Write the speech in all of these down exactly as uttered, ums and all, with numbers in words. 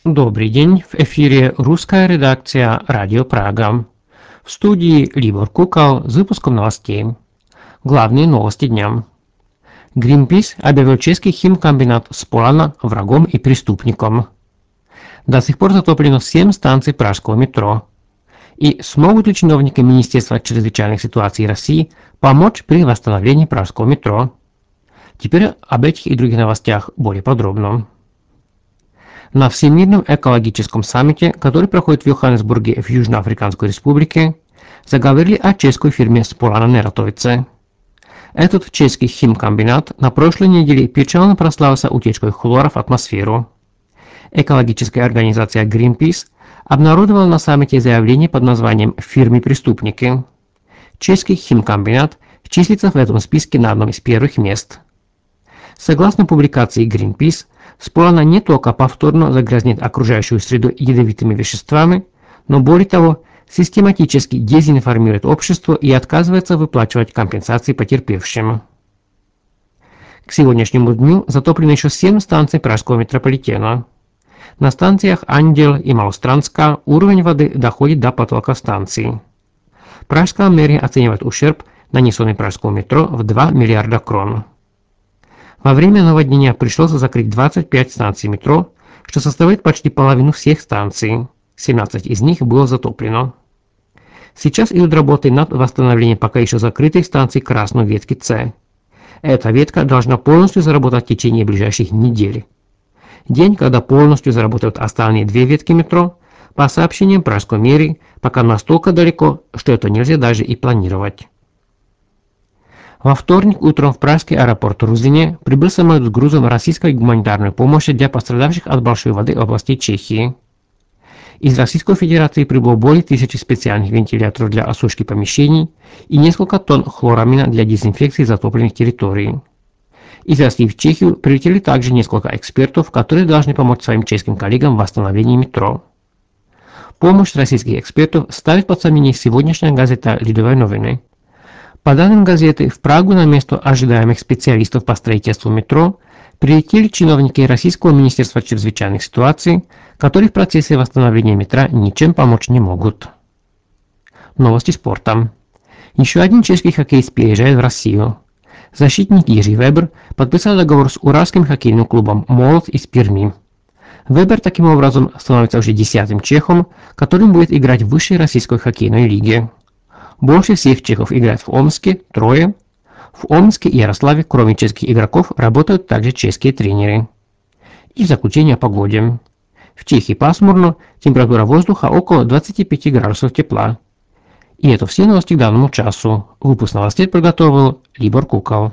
Добрый день, в эфире русская редакция Радио Прага. В студии Либор Кукал с выпуском новостей. Главные новости дня. Greenpeace объявил чешский химкомбинат Spolana врагом и преступником. До сих пор затоплено семь станций пражского метро. И смогут ли чиновники Министерства чрезвычайных ситуаций России помочь при восстановлении пражского метро? Теперь об этих и других новостях более подробно. На Всемирном экологическом саммите, который проходит в Йоханнесбурге в Южноафриканской республике, заговорили о чешской фирме Spolana Neratovice. Этот чешский химкомбинат на прошлой неделе печально прославился утечкой хлора в атмосферу. Экологическая организация Greenpeace обнародовала на саммите заявление под названием «Фирмы-преступники». Чешский химкомбинат числится в этом списке на одном из первых мест. Согласно публикации Greenpeace, Spolana не только повторно загрязнит окружающую среду ядовитыми веществами, но более того, систематически дезинформирует общество и отказывается выплачивать компенсации потерпевшим. К сегодняшнему дню затоплено еще семь станций пражского метрополитена. На станциях Андел и Малостранска уровень воды доходит до потолка станции. Пражская мэрия оценивает ущерб, нанесенный пражскому метро, в два миллиарда крон. Во время наводнения пришлось закрыть двадцать пять станций метро, что составляет почти половину всех станций. семнадцать из них было затоплено. Сейчас идут работы над восстановлением пока еще закрытой станции Красной ветки С. Эта ветка должна полностью заработать в течение ближайших недель. День, когда полностью заработают остальные две ветки метро, по сообщениям пражской мэрии, пока настолько далеко, что это нельзя даже и планировать. Во вторник утром в пражский аэропорт Рузине прибыл самолет с грузом российской гуманитарной помощи для пострадавших от большой воды областей Чехии. Из Российской Федерации прибыло более тысячи специальных вентиляторов для осушки помещений и несколько тонн хлорамина для дезинфекции затопленных территорий. Из России в Чехию прилетели также несколько экспертов, которые должны помочь своим чешским коллегам в восстановлении метро. Помощь российских экспертов ставит под сомнение сегодняшняя газета «Лидовые новины». По данным газеты, в Прагу на место ожидаемых специалистов по строительству метро прилетели чиновники Российского Министерства чрезвычайных ситуаций, которые в процессе восстановления метро ничем помочь не могут. Новости спорта. Еще один чешский хоккеист переезжает в Россию. Защитник Jiří Weber подписал договор с уральским хоккейным клубом «Молот» из Перми. Weber таким образом становится уже десятым чехом, которым будет играть в высшей российской хоккейной лиге. Больше всех чехов играет в Омске – трое. В Омске и Ярославе, кроме чешских игроков, работают также чешские тренеры. И в заключение о погоде. В Чехии пасмурно, температура воздуха около двадцати пяти градусов тепла. И это все новости к данному часу. Выпуск новостей подготовил Либор Кукал.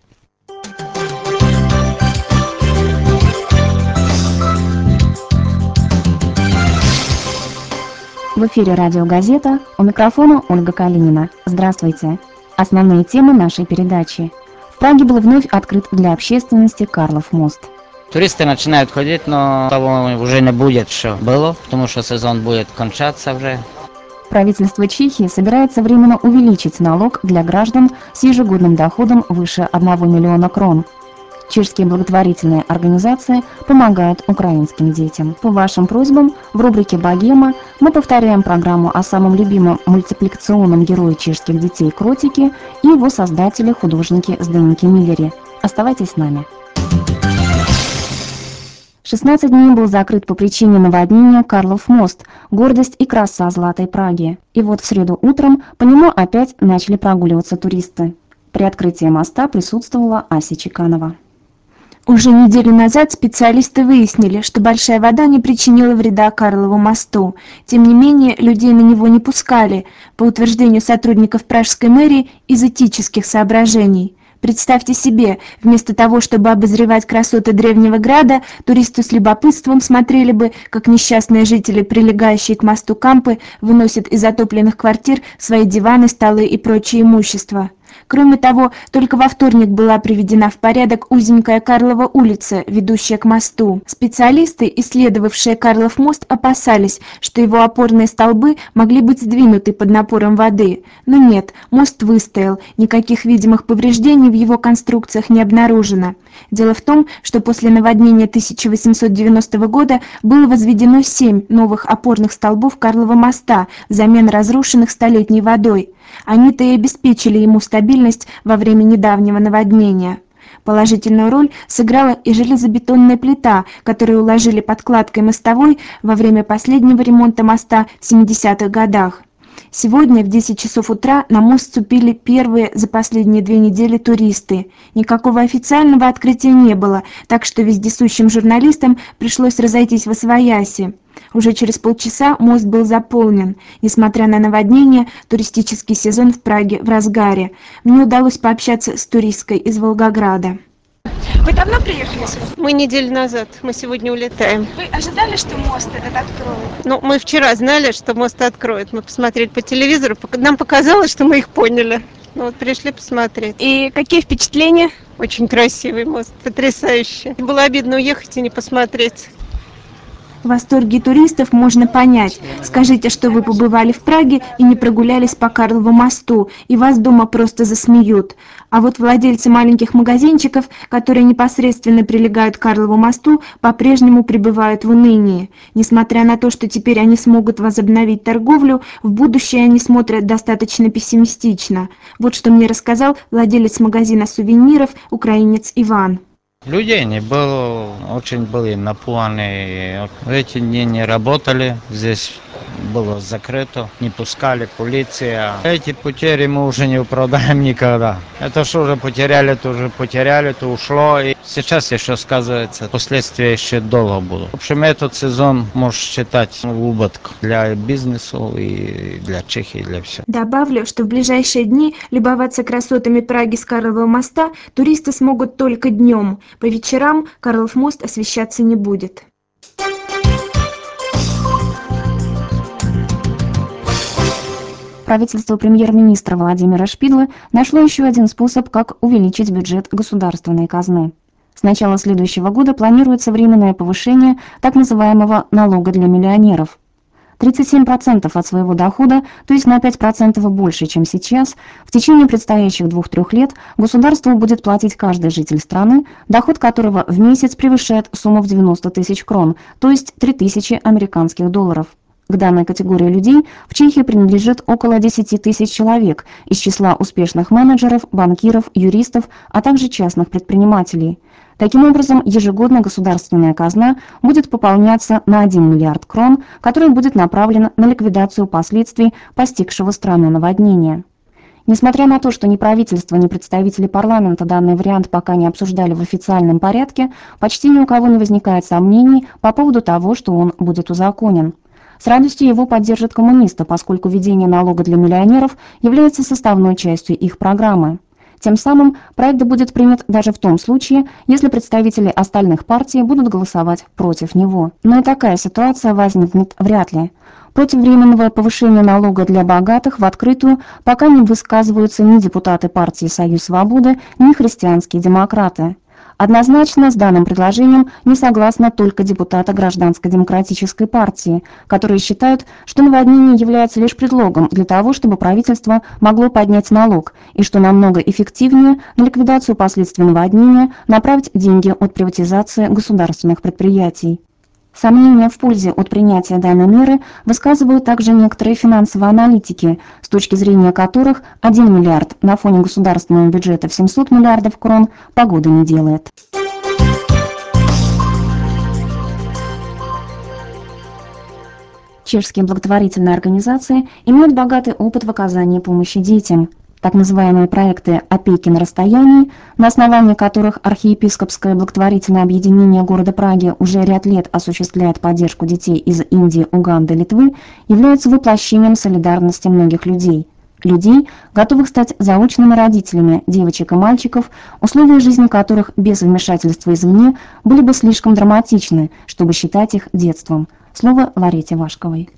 В эфире радиогазета, у микрофона Ольга Калинина. Здравствуйте. Основные темы нашей передачи. В Праге был вновь открыт для общественности Карлов мост. Туристы начинают ходить, но того уже не будет, что было, потому что сезон будет кончаться уже. Правительство Чехии собирается временно увеличить налог для граждан с ежегодным доходом выше одного миллиона крон. Чешские благотворительные организации помогают украинским детям. По вашим просьбам, в рубрике «Богема» мы повторяем программу о самом любимом мультипликационном герое чешских детей Кротике и его создателе, художнике Зdeniki Millery. Оставайтесь с нами. шестнадцать дней был закрыт по причине наводнения Карлов мост, гордость и краса Златой Праги. И вот в среду утром по нему опять начали прогуливаться туристы. При открытии моста присутствовала Ася Чеканова. Уже неделю назад специалисты выяснили, что большая вода не причинила вреда Карлову мосту. Тем не менее, людей на него не пускали, по утверждению сотрудников пражской мэрии, из этических соображений. Представьте себе, вместо того, чтобы обозревать красоты древнего града, туристы с любопытством смотрели бы, как несчастные жители, прилегающие к мосту Кампы, выносят из затопленных квартир свои диваны, столы и прочее имущество. Кроме того, только во вторник была приведена в порядок узенькая Карлова улица, ведущая к мосту. Специалисты, исследовавшие Карлов мост, опасались, что его опорные столбы могли быть сдвинуты под напором воды. Но нет, мост выстоял, никаких видимых повреждений в его конструкциях не обнаружено. Дело в том, что после наводнения тысяча восемьсот девяностого года было возведено семь новых опорных столбов Карлова моста взамен разрушенных столетней водой. Они-то и обеспечили ему стабильность во время недавнего наводнения. Положительную роль сыграла и железобетонная плита, которую уложили подкладкой мостовой во время последнего ремонта моста в семидесятых годах. Сегодня в десять часов утра на мост вступили первые за последние две недели туристы. Никакого официального открытия не было, так что вездесущим журналистам пришлось разойтись восвояси. Уже через полчаса мост был заполнен. Несмотря на наводнение, туристический сезон в Праге в разгаре. Мне удалось пообщаться с туристкой из Волгограда. Вы давно приехали сюда? Мы неделю назад, мы сегодня улетаем. Вы ожидали, что мост этот откроют? Ну, мы вчера знали, что мост откроют. Мы посмотрели по телевизору, нам показалось, что мы их поняли. Ну вот пришли посмотреть. И какие впечатления? Очень красивый мост, потрясающий. Было обидно уехать и не посмотреть. Восторги туристов можно понять. Скажите, что вы побывали в Праге и не прогулялись по Карлову мосту, и вас дома просто засмеют. А вот владельцы маленьких магазинчиков, которые непосредственно прилегают к Карлову мосту, по-прежнему пребывают в унынии. Несмотря на то, что теперь они смогут возобновить торговлю, в будущее они смотрят достаточно пессимистично. Вот что мне рассказал владелец магазина сувениров, украинец Иван. Людей не было, очень были напуганы. Эти дни не работали, здесь было закрыто, не пускали полиция. Эти потери мы уже не оправдаем никогда. Это что уже потеряли, то уже потеряли, то ушло. И сейчас еще сказывается, последствия еще долго будут. В общем, этот сезон можно считать убытком для бизнеса и для Чехии, и для всего. Добавлю, что в ближайшие дни любоваться красотами Праги с Карлового моста туристы смогут только днем. По вечерам Карлов мост освещаться не будет. Правительство премьер-министра Владимира Шпидлы нашло еще один способ, как увеличить бюджет государственной казны. С начала следующего года планируется временное повышение так называемого налога для миллионеров. тридцать семь процентов от своего дохода, то есть на пять процентов больше, чем сейчас, в течение предстоящих двух-трех лет государству будет платить каждый житель страны, доход которого в месяц превышает сумму в девяносто тысяч крон, то есть три тысячи американских долларов. К данной категории людей в Чехии принадлежит около десяти тысяч человек из числа успешных менеджеров, банкиров, юристов, а также частных предпринимателей. Таким образом, ежегодно государственная казна будет пополняться на один миллиард крон, который будет направлен на ликвидацию последствий постигшего страну наводнения. Несмотря на то, что ни правительство, ни представители парламента данный вариант пока не обсуждали в официальном порядке, почти ни у кого не возникает сомнений по поводу того, что он будет узаконен. С радостью его поддержат коммунисты, поскольку введение налога для миллионеров является составной частью их программы. Тем самым проект будет принят даже в том случае, если представители остальных партий будут голосовать против него. Но и такая ситуация возникнет вряд ли. Против временного повышения налога для богатых в открытую пока не высказываются ни депутаты партии «Союз свободы», ни христианские демократы. Однозначно с данным предложением не согласны только депутаты Гражданско-демократической партии, которые считают, что наводнение является лишь предлогом для того, чтобы правительство могло поднять налог, и что намного эффективнее на ликвидацию последствий наводнения направить деньги от приватизации государственных предприятий. Сомнения в пользе от принятия данной меры высказывают также некоторые финансовые аналитики, с точки зрения которых один миллиард на фоне государственного бюджета в семьсот миллиардов крон погоды не делает. Чешские благотворительные организации имеют богатый опыт в оказании помощи детям. Так называемые проекты «Опеки на расстоянии», на основании которых архиепископское благотворительное объединение города Праги уже ряд лет осуществляет поддержку детей из Индии, Уганды, Литвы, являются воплощением солидарности многих людей. Людей, готовых стать заочными родителями девочек и мальчиков, условия жизни которых без вмешательства извне были бы слишком драматичны, чтобы считать их детством. Слово Ларете Вашковой.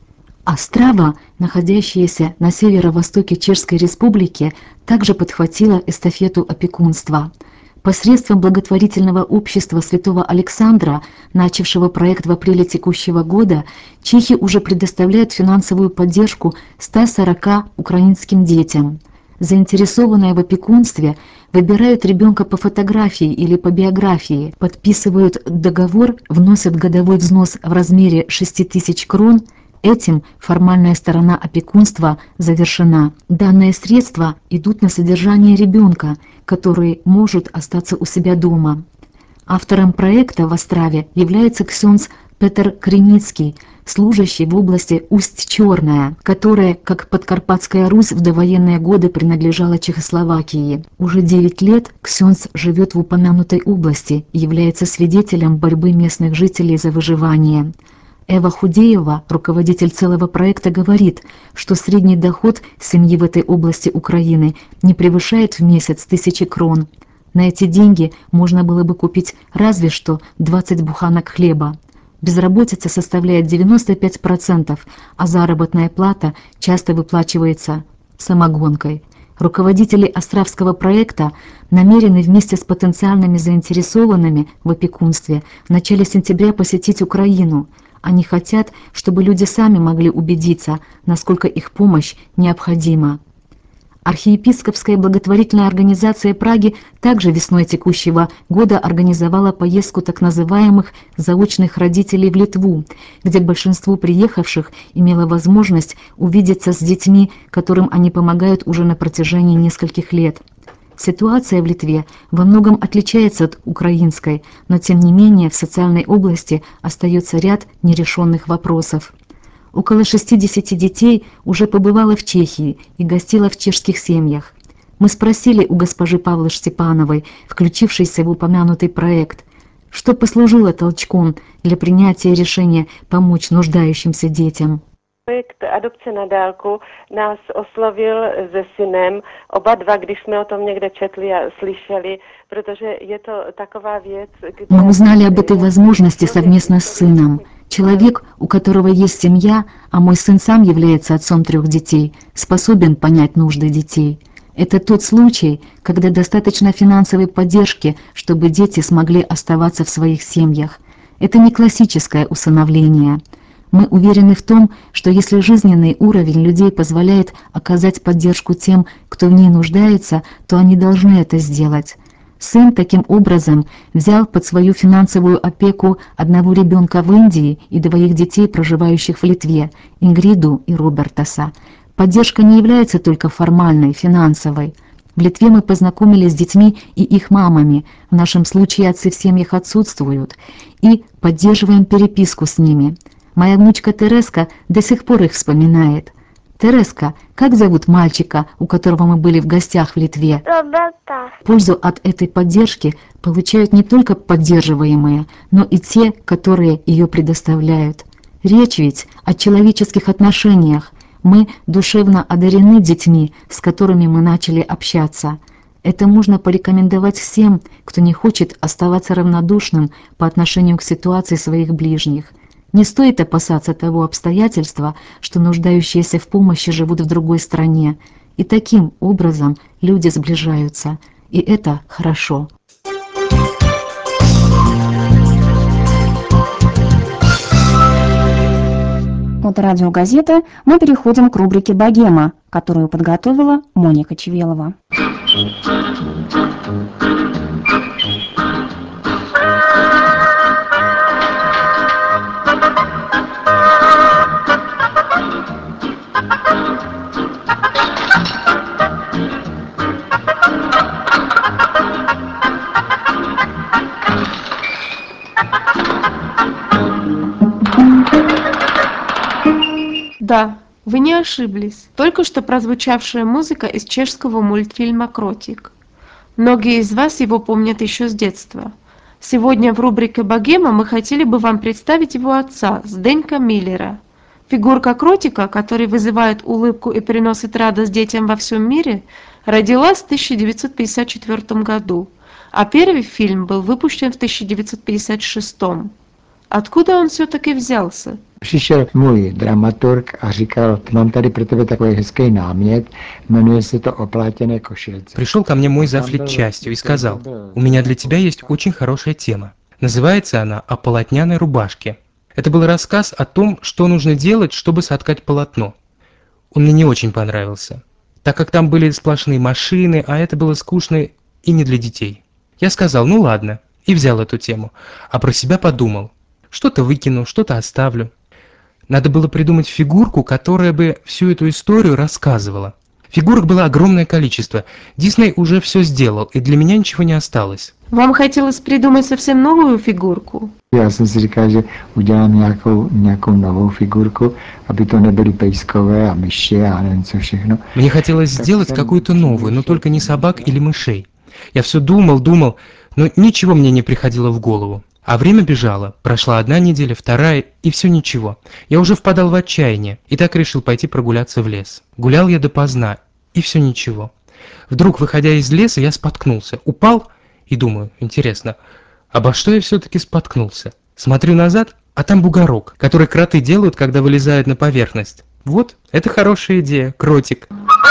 Острава, находящаяся на северо-востоке Чешской Республики, также подхватила эстафету опекунства. Посредством благотворительного общества Святого Александра, начавшего проект в апреле текущего года, чехи уже предоставляют финансовую поддержку ста сорока украинским детям. Заинтересованные в опекунстве выбирают ребенка по фотографии или по биографии, подписывают договор, вносят годовой взнос в размере шести тысяч крон. Этим формальная сторона опекунства завершена. Данные средства идут на содержание ребенка, который может остаться у себя дома. Автором проекта в Острове является ксенз Петр Криницкий, служащий в области Усть-Черная, которая, как Подкарпатская Русь, в довоенные годы принадлежала Чехословакии. Уже девять лет ксенз живет в упомянутой области и является свидетелем борьбы местных жителей за выживание. Эва Худеева, руководитель целого проекта, говорит, что средний доход семьи в этой области Украины не превышает в месяц тысячи крон. На эти деньги можно было бы купить разве что двадцать буханок хлеба. Безработица составляет девяносто пять процентов, а заработная плата часто выплачивается самогонкой. Руководители Островского проекта намерены вместе с потенциальными заинтересованными в опекунстве в начале сентября посетить Украину. Они хотят, чтобы люди сами могли убедиться, насколько их помощь необходима. Архиепископская благотворительная организация Праги также весной текущего года организовала поездку так называемых заочных родителей в Литву, где большинство приехавших имело возможность увидеться с детьми, которым они помогают уже на протяжении нескольких лет. Ситуация в Литве во многом отличается от украинской, но тем не менее в социальной области остается ряд нерешенных вопросов. Около шестидесяти детей уже побывало в Чехии и гостило в чешских семьях. Мы спросили у госпожи Павлы Штепановой, включившейся в упомянутый проект, что послужило толчком для принятия решения помочь нуждающимся детям. Projekt Adopce na dálku nás oslovil se synem, oba dva, když jsme o tom někde četli a slyšeli, protože je to taková věc, kde... Мы узнали об этой возможности совместно с сыном. Человек, у которого есть семья, а мой сын сам является отцом трех детей, способен понять нужды детей. Это тот случай, когда достаточно финансовой поддержки, чтобы дети смогли оставаться в своих семьях. Это не классическое усыновление. Мы уверены в том, что если жизненный уровень людей позволяет оказать поддержку тем, кто в ней нуждается, то они должны это сделать. Сын таким образом взял под свою финансовую опеку одного ребенка в Индии и двоих детей, проживающих в Литве, Ингриду и Робертаса. Поддержка не является только формальной, финансовой. В Литве мы познакомились с детьми и их мамами, в нашем случае отцы в семьях отсутствуют, и поддерживаем переписку с ними. Моя внучка Тереска до сих пор их вспоминает. Тереска, как зовут мальчика, у которого мы были в гостях в Литве? Роберта. Пользу от этой поддержки получают не только поддерживаемые, но и те, которые ее предоставляют. Речь ведь о человеческих отношениях. Мы душевно одарены детьми, с которыми мы начали общаться. Это можно порекомендовать всем, кто не хочет оставаться равнодушным по отношению к ситуации своих ближних. Не стоит опасаться того обстоятельства, что нуждающиеся в помощи живут в другой стране. И таким образом люди сближаются. И это хорошо. От радиогазеты мы переходим к рубрике «Богема», которую подготовила Моника Чевелова. Да, вы не ошиблись. Только что прозвучавшая музыка из чешского мультфильма «Кротик». Многие из вас его помнят еще с детства. Сегодня в рубрике «Богема» мы хотели бы вам представить его отца, Зdenka Миллера. Фигурка Кротика, который вызывает улыбку и приносит радость детям во всем мире, родилась в тысяча девятьсот пятьдесят четвёртом году, а первый фильм был выпущен в тысяча девятьсот пятьдесят шестом. Откуда он все-таки взялся? Přišel můj dramaturg a říkal, mám tady pro tebe takový hezký námět, jmenuje se to Oplátěné košilce. Пришел ко мне мой завлит частью и сказал, у меня для тебя есть очень хорошая тема. Называется она «О полотняной рубашке». Это был рассказ о том, что нужно делать, чтобы соткать полотно. Он мне не очень понравился, так как там были сплошные машины, а это было скучно и не для детей. Я сказал, ну ладно, и взял эту тему, а про себя подумал, что-то выкину, что-то оставлю. Надо было придумать фигурку, которая бы всю эту историю рассказывала. Фигурок было огромное количество. Дисней уже все сделал, и для меня ничего не осталось. Вам хотелось придумать совсем новую фигурку? Já jsem si říkal, že udělám nějakou, nějakou novou figurku, aby to nebyly pejskové a myši a nevím co všechno. Мне хотелось сделать какую-то новую, но только не собак или мышей. Я все думал, думал, но ничего мне не приходило в голову. А время бежало. Прошла одна неделя, вторая, и все ничего. Я уже впадал в отчаяние, и так решил пойти прогуляться в лес. Гулял я допоздна, и все ничего. Вдруг, выходя из леса, я споткнулся, упал и думаю, интересно, обо что я все-таки споткнулся? Смотрю назад, а там бугорок, который кроты делают, когда вылезают на поверхность. Вот, это хорошая идея, кротик.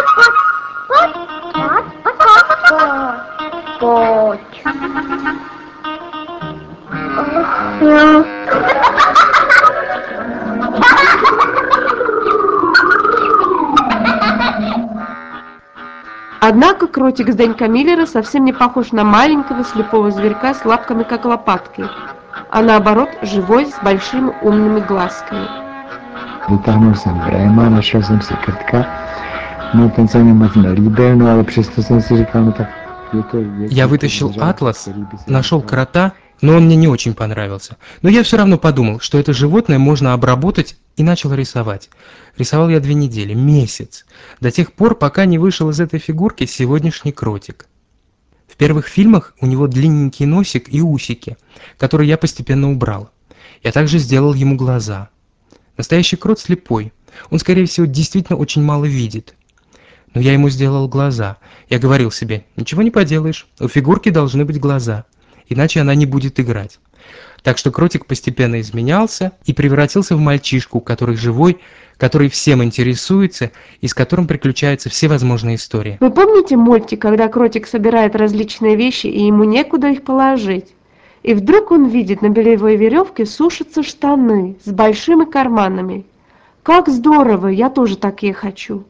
Однако кротик Зdenька Миллера совсем не похож на маленького слепого зверька с лапками как лопатки, а наоборот живой с большими умными глазками. Vytáhnul jsem Bréma, našel jsem si Krtka, no ten se mi moc nelíbil, no ale přesto jsem si říkal, no tak je to... Je Я вытащил атлас, нашел крота, но он мне не очень понравился. Но я все равно подумал, что это животное можно обработать, и начал рисовать. Рисовал я две недели, месяц, до тех пор, пока не вышел из этой фигурки сегодняшний кротик. В первых фильмах у него длинненький носик и усики, которые я постепенно убрал. Я также сделал ему глаза. Настоящий крот слепой, он, скорее всего, действительно очень мало видит. Но я ему сделал глаза. Я говорил себе, ничего не поделаешь, у фигурки должны быть глаза, иначе она не будет играть. Так что кротик постепенно изменялся и превратился в мальчишку, который живой, который всем интересуется и с которым приключаются все возможные истории. Вы помните мультик, когда кротик собирает различные вещи и ему некуда их положить? И вдруг он видит, на бельевой веревке сушатся штаны с большими карманами. Как здорово, я тоже такие хочу.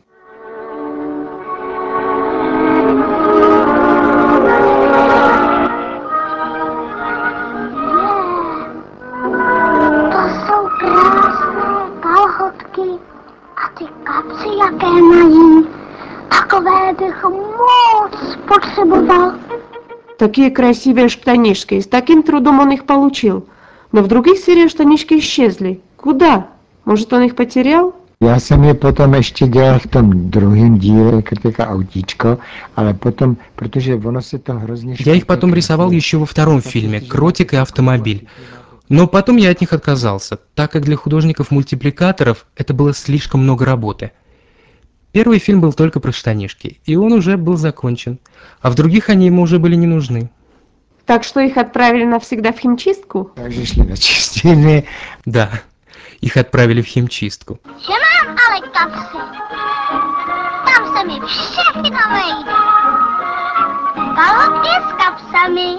Такие красивые штанишки, и с таким трудом он их получил. Но в других сериях штанишки исчезли. Куда? Может, он их потерял? Já jsem je potom ještě dělal v tom druhém díle Krtika autíčko, ale potom, protože ono se to hrozně... Я их потом рисовал еще во втором фильме «Кротик и автомобиль». Но потом я от них отказался, так как для художников-мультипликаторов это было слишком много работы. Первый фильм был только про штанишки, и он уже был закончен, а в других они ему уже были не нужны. Так что их отправили навсегда в химчистку? Takže šli na čistírny. Да, их отправили в химчистку. Že mám ale kapsy. Tam se mi všechno vejde. Kalhotky s kapsami.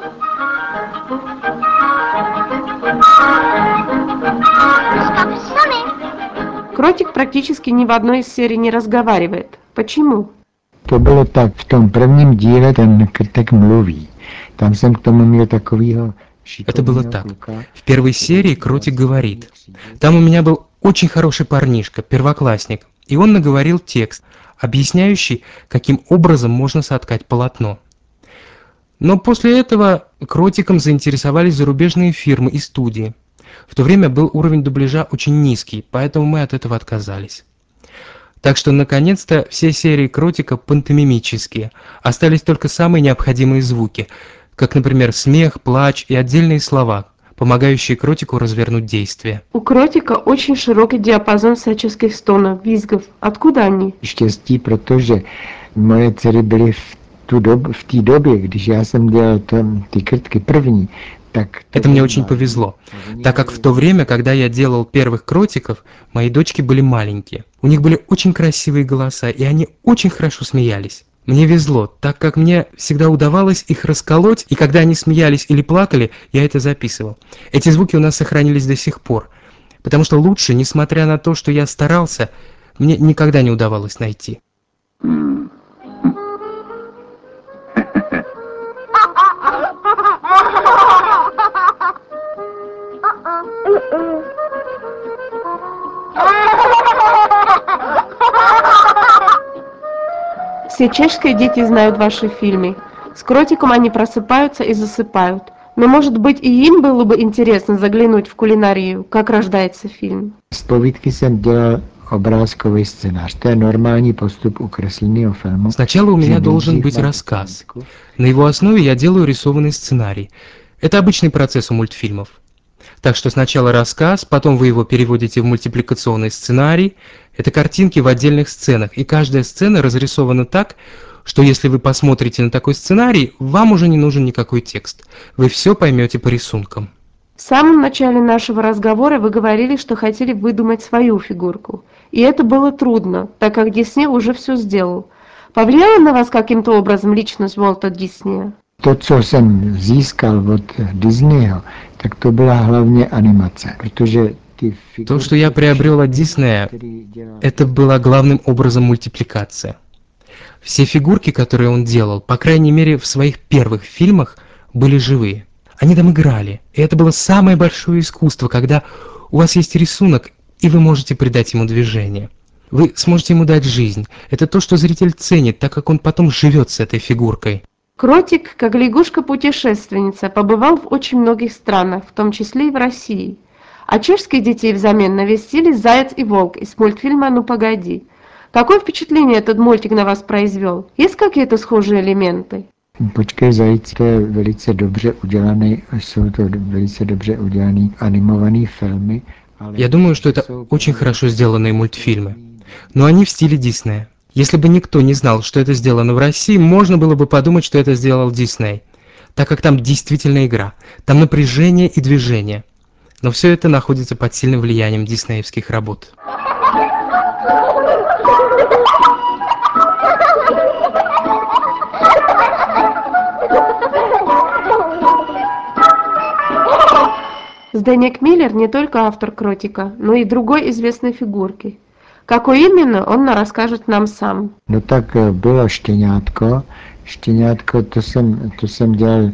С kapsami. Кротик практически ни в одной из серий не разговаривает. Почему? To bylo tak, v tom prvním díle ten Krtek mluví. Tam jsem k tomu měl takovýho... Это было так. В первой серии кротик говорит. Там у меня был очень хороший парнишка, первоклассник, и он наговорил текст, объясняющий, каким образом можно соткать полотно. Но после этого кротиком заинтересовались зарубежные фирмы и студии. В то время был уровень дубляжа очень низкий, поэтому мы от этого отказались. Так что, наконец-то, все серии кротика пантомимические, остались только самые необходимые звуки, как, например, смех, плач и отдельные слова, помогающие кротику развернуть действие. У кротика очень широкий диапазон всяческих стонов, визгов. Откуда они? Štěstí, protože moje dcery byly v tu dobu, v té době, když já jsem dělal tam ty Krtky první, Это мне очень повезло, так как в то время, когда я делал первых кротиков, мои дочки были маленькие. У них были очень красивые голоса, и они очень хорошо смеялись. Мне везло, так как мне всегда удавалось их расколоть, и когда они смеялись или плакали, я это записывал. Эти звуки у нас сохранились до сих пор, потому что лучше, несмотря на то, что я старался, мне никогда не удавалось найти. Все чешские дети знают ваши фильмы. С кротиком они просыпаются и засыпают. Но, может быть, и им было бы интересно заглянуть в кулинарию, как рождается фильм. Z povídky jsem dělal obrázkový scénář. To je normální postup u kresleného filmu. Сначала у меня должен быть рассказ. На его основе я делаю рисованный сценарий. Это обычный процесс у мультфильмов. Так что сначала рассказ, потом вы его переводите в мультипликационный сценарий. Это картинки в отдельных сценах, и каждая сцена разрисована так, что если вы посмотрите на такой сценарий, вам уже не нужен никакой текст. Вы все поймете по рисункам. В самом начале нашего разговора вы говорили, что хотели выдумать свою фигурку. И это было трудно, так как Дисней уже все сделал. Повлияла на вас каким-то образом личность Уолта Диснея? To, co jsem získal od Disneyho, tak to byla hlavně animace, protože То, что я приобрел от Диснея, это была главным образом мультипликация. Все фигурки, которые он делал, по крайней мере в своих первых фильмах, были живые. Они там играли, и это было самое большое искусство, когда у вас есть рисунок, и вы можете придать ему движение. Вы сможете ему дать жизнь. Это то, что зритель ценит, так как он потом живет с этой фигуркой. Кротик, как лягушка-путешественница, побывал в очень многих странах, в том числе и в России. А чешских детей взамен навестили «Заяц и волк» из мультфильма «Ну погоди». Какое впечатление этот мультик на вас произвел? Есть какие-то схожие элементы? Počkej zajíc, to je velice dobře udělaný, jsou to velice dobře udělaný animovaný filmy. Я думаю, что это очень хорошо сделанные мультфильмы, но они в стиле Диснея. Если бы никто не знал, что это сделано в России, можно было бы подумать, что это сделал Дисней, так как там действительно игра, там напряжение и движение. Но все это находится под сильным влиянием диснеевских работ. Зdeněk Миллер не только автор кротика, но и другой известной фигурки. Какой именно, он расскажет нам сам. No tak bylo štěňátko. Štěňátko, to jsem, to jsem dělal,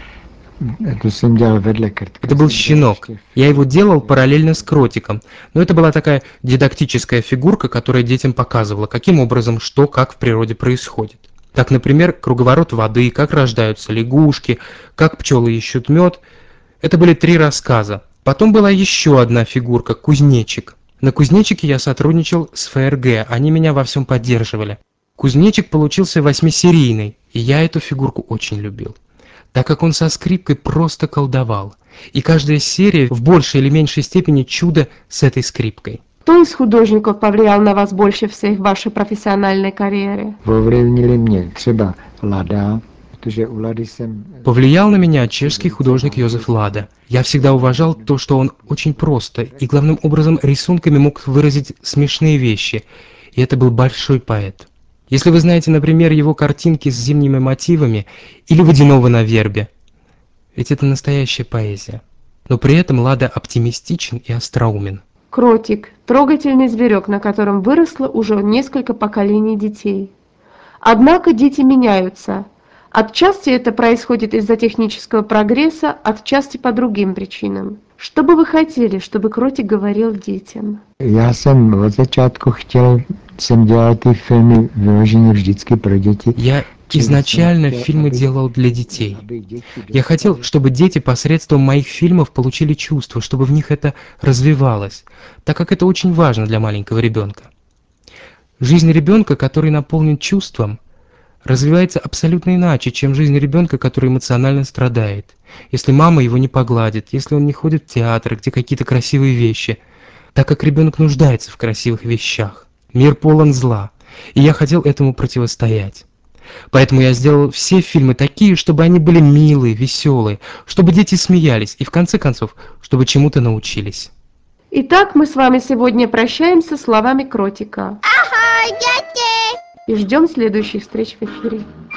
to jsem dělal vedle Krtka. Это был щенок. Я его делал параллельно с кротиком. Но это была такая дидактическая фигурка, которая детям показывала, каким образом, что, как в природе происходит. Так, например, круговорот воды, как рождаются лягушки, как пчелы ищут мед. Это были три рассказа. Потом была еще одна фигурка – кузнечик. На кузнечике я сотрудничал с эф эр гэ, они меня во всем поддерживали. Кузнечик получился восьмисерийный, и я эту фигурку очень любил, так как он со скрипкой просто колдовал. И каждая серия в большей или меньшей степени чудо с этой скрипкой. Кто из художников повлиял на вас больше всех в вашей профессиональной карьере? Ovlivnili mě třeba Lada. Повлиял на меня чешский художник Йозеф Лада. Я всегда уважал то, что он очень просто и главным образом рисунками мог выразить смешные вещи. И это был большой поэт. Если вы знаете, например, его картинки с зимними мотивами или водяного на вербе, ведь это настоящая поэзия. Но при этом Лада оптимистичен и остроумен. Кротик – трогательный зверек, на котором выросло уже несколько поколений детей. Однако дети меняются. Отчасти это происходит из-за технического прогресса, отчасти по другим причинам. Что бы вы хотели, чтобы Кротик говорил детям? Já jsem od začátku chtěl, jsem dělal ty filmy vyloženě vždycky pro děti. Я изначально фильмы делал для детей. Я хотел, чтобы дети посредством моих фильмов получили чувство, чтобы в них это развивалось, так как это очень важно для маленького ребенка. Жизнь ребенка, который наполнен чувством, развивается абсолютно иначе, чем жизнь ребенка, который эмоционально страдает. Если мама его не погладит, если он не ходит в театр, где какие-то красивые вещи, так как ребенок нуждается в красивых вещах. Мир полон зла, и я хотел этому противостоять. Поэтому я сделал все фильмы такие, чтобы они были милые, веселые, чтобы дети смеялись и, в конце концов, чтобы чему-то научились. Итак, мы с вами сегодня прощаемся словами Кротика. Ahoj, děti! И ждем следующих встреч в эфире.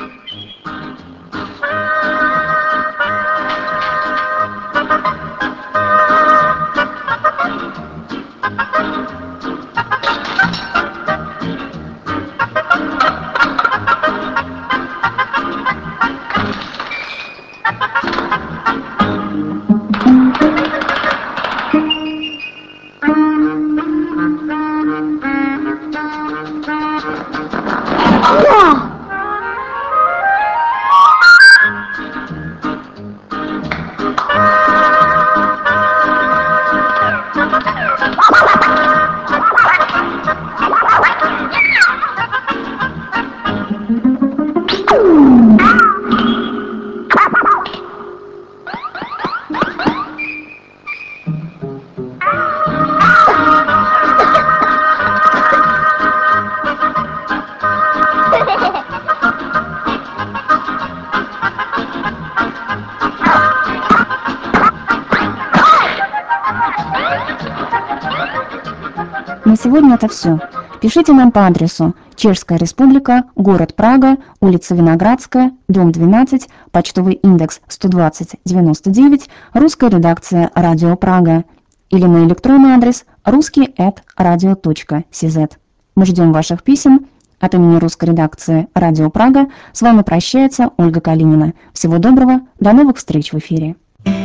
На сегодня это все. Пишите нам по адресу Чешская Республика, город Прага, улица Виноградская, дом двенадцать, почтовый индекс сто двадцать девяносто девять, русская редакция Радио Прага, или на электронный адрес русский эт радио точка cz. Мы ждем ваших писем. От имени русской редакции Радио Прага с вами прощается Ольга Калинина. Всего доброго, до новых встреч в эфире.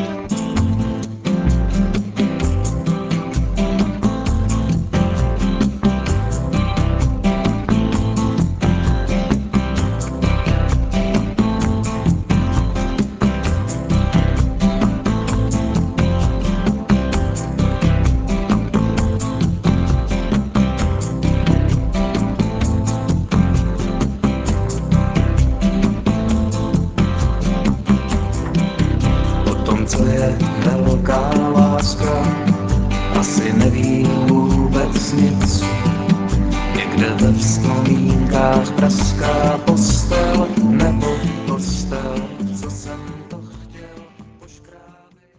Co je velká láska, asi neví vůbec nic. Někde ve vzpomínkách praská postel nebo postel, co jsem to chtěl poškrábit.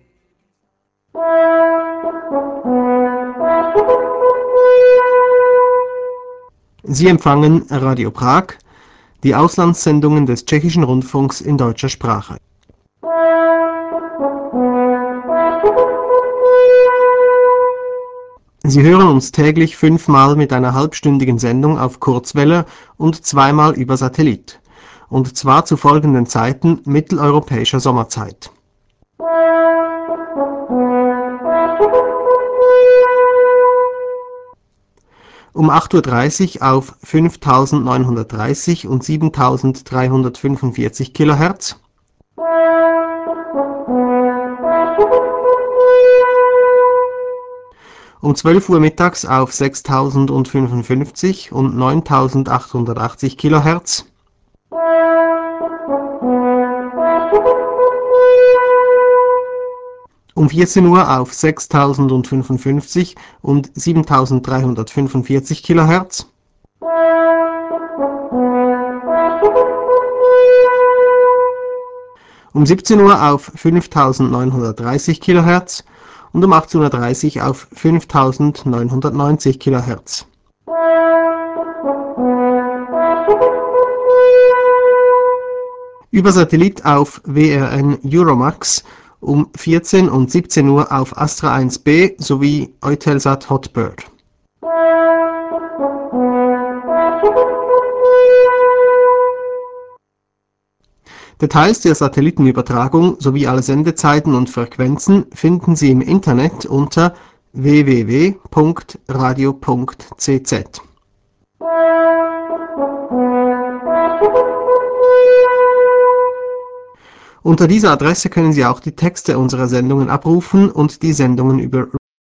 Sie empfangen Radio Prag, die Auslandssendungen des Tschechischen Rundfunks in deutscher Sprache. Sie hören uns täglich fünfmal mit einer halbstündigen Sendung auf Kurzwelle und zweimal über Satellit. Und zwar zu folgenden Zeiten mitteleuropäischer Sommerzeit. Um acht Uhr dreißig auf fünftausendneunhundertdreißig und siebentausenddreihundertfünfundvierzig Kilohertz. Um zwölf Uhr mittags auf sechstausendfünfundfünfzig und neuntausendachthundertachtzig Kilohertz. Um vierzehn Uhr auf sechstausendfünfundfünfzig und siebentausenddreihundertfünfundvierzig Kilohertz. Um siebzehn Uhr auf fünftausendneunhundertdreißig Kilohertz und um achtzehn Uhr dreißig auf fünftausendneunhundertneunzig Kilohertz. Über Satellit auf W R N Euromax um vierzehn und siebzehn Uhr auf Astra eins B sowie Eutelsat Hotbird. Details der Satellitenübertragung sowie alle Sendezeiten und Frequenzen finden Sie im Internet unter w w w punkt radio punkt c z. Unter dieser Adresse können Sie auch die Texte unserer Sendungen abrufen und die Sendungen über